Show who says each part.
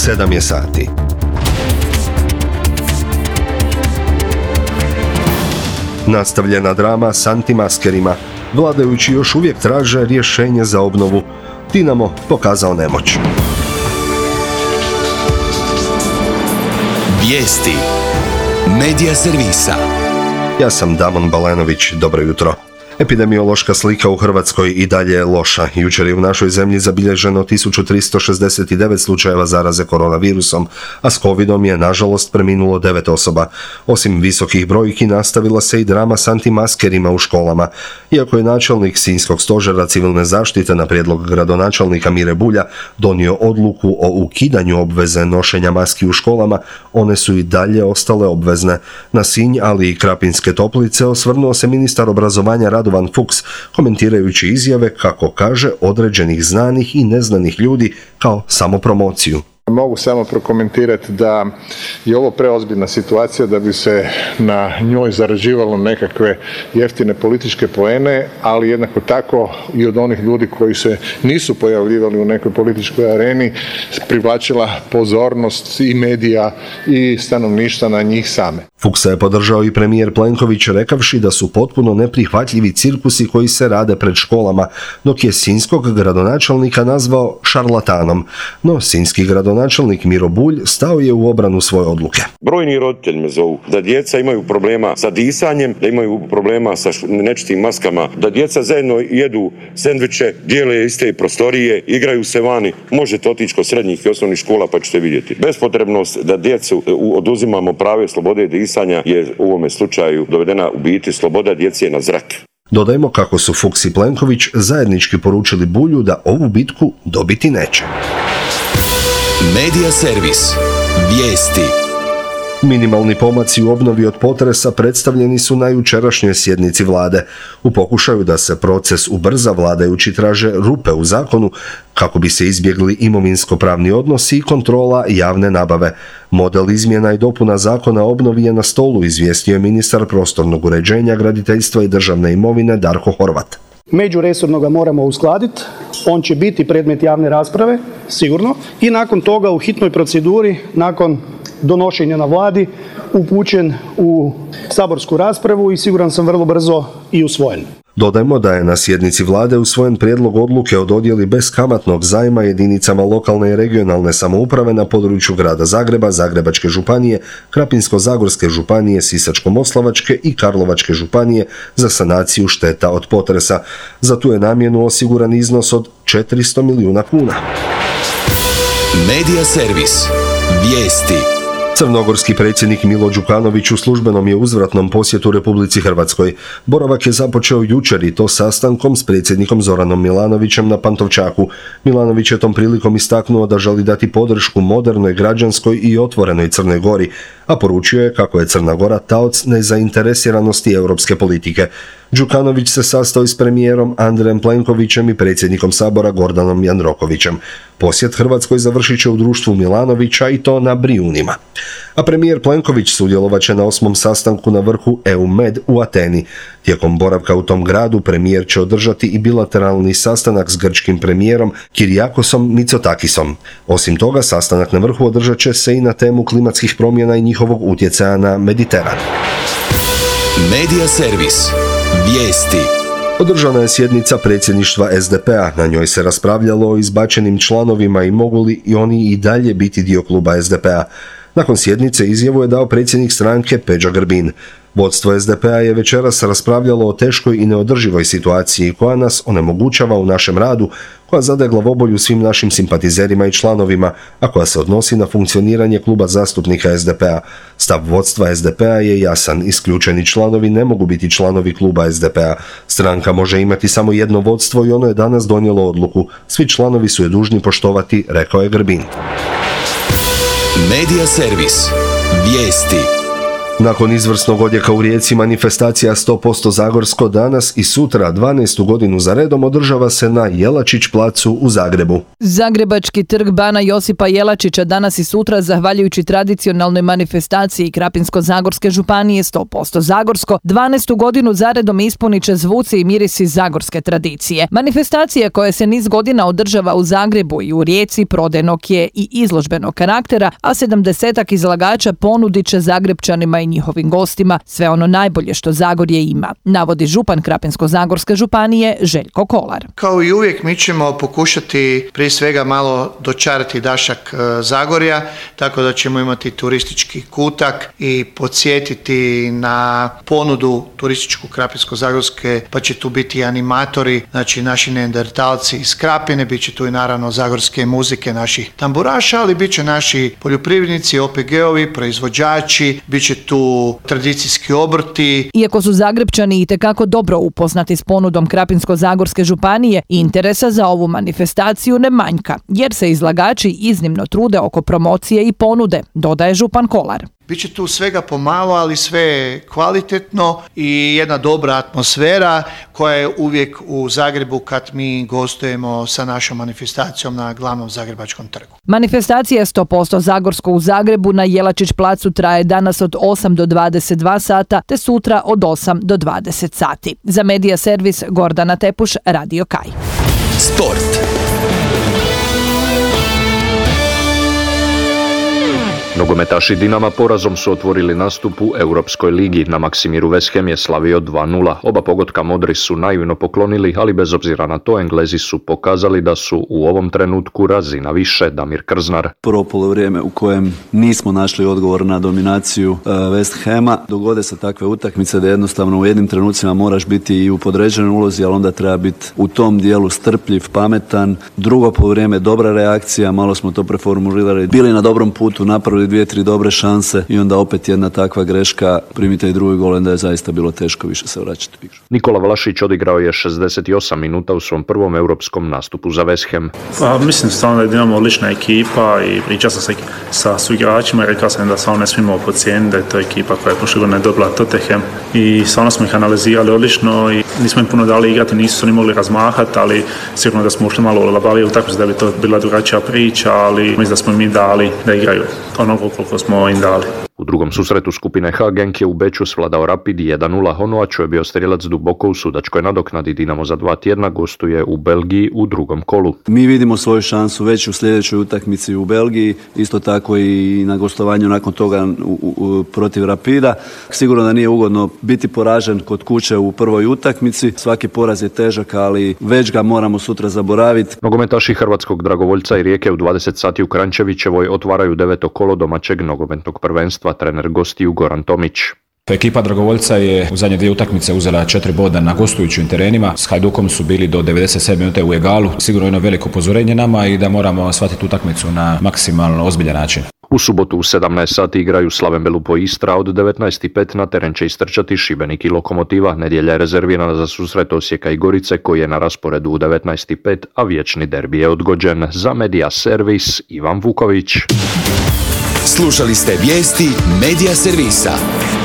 Speaker 1: 7 je sati. Nastavljena drama s antimaskerima. Vladajući još uvijek traže rješenje za obnovu. Dinamo pokazao nemoć.
Speaker 2: Vijesti Medija servisa.
Speaker 1: Ja sam Damon Balenović, dobro jutro. Epidemiološka slika u Hrvatskoj i dalje je loša. Jučer je u našoj zemlji zabilježeno 1369 slučajeva zaraze koronavirusom, a s covidom je nažalost preminulo 9 osoba. Osim visokih brojki nastavila se i drama s antimaskerima u školama. Iako je načelnik Sinjskog stožera civilne zaštite na prijedlog gradonačelnika Mire Bulja donio odluku o ukidanju obveze nošenja maski u školama, one su i dalje ostale obvezne. Na Sinj, ali i Krapinske Toplice osvrnuo se ministar obrazovanja Radovan Fuchs, komentirajući izjave, kako kaže, određenih znanih i neznanih ljudi kao samopromociju.
Speaker 3: Mogu samo prokomentirati da je ovo preozbiljna situacija da bi se na njoj zarađivalo nekakve jeftine političke poene, ali jednako tako i od onih ljudi koji se nisu pojavljivali u nekoj političkoj areni privlačila pozornost i medija i stanovništva na njih same.
Speaker 1: Fuchsa je podržao i premijer Plenković rekavši da su potpuno neprihvatljivi cirkusi koji se rade pred školama, dok je sinjskog gradonačelnika nazvao šarlatanom. No, sinjski gradonačelnik Miro Bulj stao je u obranu svoje odluke.
Speaker 4: Brojni roditelji me zovu da djeca imaju problema sa disanjem, da imaju problema sa nečitim maskama, da djeca zajedno jedu sendviče, dijele iste prostorije, igraju se vani. Možete otići kod srednjih i osnovnih škola pa ćete vidjeti. Bespotrebnost da djecu oduzimamo prave slobode disanja je u ovome slučaju dovedena u biti sloboda djece na zrak.
Speaker 1: Dodajmo kako su Fuchs i Plenković zajednički poručili Bulju da ovu bitku dobiti neće.
Speaker 2: Medija servis. Vijesti.
Speaker 1: Minimalni pomaci u obnovi od potresa predstavljeni su na jučerašnjoj sjednici vlade. U pokušaju da se proces ubrza, vladajući traže rupe u zakonu kako bi se izbjegli imovinsko-pravni odnosi i kontrola javne nabave. Model izmjena i dopuna zakona o obnovi je na stolu, izvijestio je ministar prostornog uređenja, graditeljstva i državne imovine Darko Horvat.
Speaker 5: Međuresorno ga moramo uskladiti, on će biti predmet javne rasprave, sigurno, i nakon toga u hitnoj proceduri, nakon donošenja na vladi, upućen u saborsku raspravu i siguran sam vrlo brzo i usvojen.
Speaker 1: Dodajmo da je na sjednici vlade usvojen prijedlog odluke o dodjeli beskamatnog zajma jedinicama lokalne i regionalne samouprave na području grada Zagreba, Zagrebačke županije, Krapinsko-zagorske županije, Sisačko-moslavačke i Karlovačke županije za sanaciju šteta od potresa. Za tu je namjenu osiguran iznos od 400 milijuna kuna.
Speaker 2: Medija servis. Vijesti.
Speaker 1: Crnogorski predsjednik Milo Đukanović u službenom je uzvratnom posjetu Republici Hrvatskoj. Boravak je započeo jučer i to sastankom s predsjednikom Zoranom Milanovićem na Pantovčaku. Milanović je tom prilikom istaknuo da želi dati podršku modernoj, građanskoj i otvorenoj Crnoj Gori, a poručio je kako je Crna Gora taoc nezainteresiranosti europske politike. Đukanović se sastao s premijerom Andrejem Plenkovićem i predsjednikom Sabora Gordanom Jandrokovićem. Posjet Hrvatskoj završit će u društvu Milanovića i to na Brijunima. A premijer Plenković sudjelovat će na 8. sastanku na vrhu EU-Med u Ateni. Tijekom boravka u tom gradu premijer će održati i bilateralni sastanak s grčkim premijerom Kirijakosom Mitsotakisom. Osim toga, sastanak na vrhu održat će se i na temu klimatskih promjena i njihovog utjecaja na Mediteran.
Speaker 2: Medija servis. Vijesti.
Speaker 1: Održana je sjednica predsjedništva SDP-a. Na njoj se raspravljalo o izbačenim članovima i mogu li i oni i dalje biti dio kluba SDP-a. Nakon sjednice izjavu je dao predsjednik stranke Peđa Grbin. Vodstvo SDP-a je večeras raspravljalo o teškoj i neodrživoj situaciji koja nas onemogućava u našem radu, koja zadaje glavobolju svim našim simpatizerima i članovima, a koja se odnosi na funkcioniranje kluba zastupnika SDP-a. Stav vodstva SDP-a je jasan. Isključeni članovi ne mogu biti članovi kluba SDP-a. Stranka može imati samo jedno vodstvo i ono je danas donijelo odluku. Svi članovi su je dužni poštovati, rekao je Grbin.
Speaker 2: Medija servis. Vijesti.
Speaker 1: Nakon izvrsnog odjeka u Rijeci, manifestacija 100% Zagorsko danas i sutra 12. godinu za redom održava se na Jelačić placu u Zagrebu.
Speaker 6: Zagrebački trg Bana Josipa Jelačića danas i sutra, zahvaljujući tradicionalnoj manifestaciji Krapinsko-zagorske županije 100% Zagorsko, 12. godinu za redom ispunit će zvuci i mirisi zagorske tradicije. Manifestacija koja se niz godina održava u Zagrebu i u Rijeci prodajnog je i izložbenog karaktera, a 70-ak izlagača ponudit će Zagrebčanima i njihovim gostima sve ono najbolje što Zagorje ima, navodi župan Krapinsko-zagorske županije Željko Kolar.
Speaker 7: Kao i uvijek mi ćemo pokušati prije svega malo dočarati dašak Zagorja, tako da ćemo imati turistički kutak i podsjetiti na ponudu turističku Krapinsko-zagorske, pa će tu biti animatori, znači naši neandertalci iz Krapine, bit će tu i naravno zagorske muzike naših tamburaša, ali bit će naši poljoprivrednici, OPG-ovi, proizvođači, bit će tu tradicijski obrti.
Speaker 6: Iako su Zagrebčani itekako dobro upoznati s ponudom Krapinsko-zagorske županije, interesa za ovu manifestaciju ne manjka, jer se izlagači iznimno trude oko promocije i ponude, dodaje župan Kolar.
Speaker 7: Biće tu svega pomalo, ali sve kvalitetno i jedna dobra atmosfera koja je uvijek u Zagrebu kad mi gostujemo sa našom manifestacijom na glavnom zagrebačkom trgu.
Speaker 6: Manifestacija 100% Zagorsko u Zagrebu na Jelačić placu traje danas od 8 do 22 sata, te sutra od 8 do 20 sati. Za Medija servis Gordana Tepuš, Radio Kaj.
Speaker 2: Sport.
Speaker 8: Nogometaši Dinama porazom su otvorili nastup u Europskoj ligi. Na Maksimiru West Ham je slavio 2:0. Oba pogotka Modri su naivno poklonili, ali bez obzira na to Englezi su pokazali da su u ovom trenutku razina više. Damir Krznar.
Speaker 9: Prvo polovrijeme u kojem nismo našli odgovor na dominaciju West Hama. Dogode se takve utakmice da jednostavno u jednim trenucima moraš biti i u podređenoj ulozi, ali onda treba biti u tom dijelu strpljiv, pametan. Drugo polovrijeme dobra reakcija, malo smo to preformulirali. Bili na dobrom putu, napravili 2-3 dobre šanse i onda opet jedna takva greška, primite i drugi gol, onda je zaista bilo teško više se vraćati.
Speaker 8: Nikola Vlašić odigrao je 68 minuta u svom prvom europskom nastupu za West Ham.
Speaker 10: Mislim stvarno da je Dinamo odlična ekipa i pričao sam sa suigračima i rekao sam da stvarno ne smijemo podcijeniti da je to ekipa koja je prošle godine dobila Tottenham i stvarno smo ih analizirali odlično i nismo im puno dali igrati, nisu ni mogli razmahati, ali sigurno da smo ušli malo labavije u utakmicu da bi to bila drugačija priča, ali mislim da smo im dali da igraju onoga koliko smo im dali.
Speaker 8: U drugom susretu skupine H Genk je u Beču svladao Rapid 1:0. Honoaču je bio strijelac duboko u sudačkoj nadoknadi. Dinamo za 2 tjedna gostuje u Belgiji u drugom kolu.
Speaker 9: Mi vidimo svoju šansu već u sljedećoj utakmici u Belgiji, isto tako i na gostovanju nakon toga protiv Rapida. Sigurno da nije ugodno biti poražen kod kuće u prvoj utakmici. Svaki poraz je težak, ali već ga moramo sutra zaboraviti.
Speaker 8: Nogometaši hrvatskog dragovoljca i Rijeke u 20 sati u Kranjčevićevoj otvaraju 9. kolo domaćeg nogometnog prvenstva. Trener gostiju Goran Tomić.
Speaker 11: Ekipa dragovoljca je u zadnje 2 utakmice uzela 4 boda na gostujućim terenima. S Hajdukom su bili do 97 minuta u egalu. Sigurno jedno veliko upozorenje nama i da moramo shvatiti utakmicu na maksimalno ozbiljan način.
Speaker 8: U subotu u 17 sati igraju Slaven Belupo Istra, od 19:05 na teren će istrčati Šibenik i Lokomotiva. Nedjelja je rezervirana za susret Osijeka i Gorice koji je na rasporedu u 19:05, a vječni derbi je odgođen. Za Medija servis Ivan Vuković.
Speaker 2: Slušali ste vijesti Medija servisa.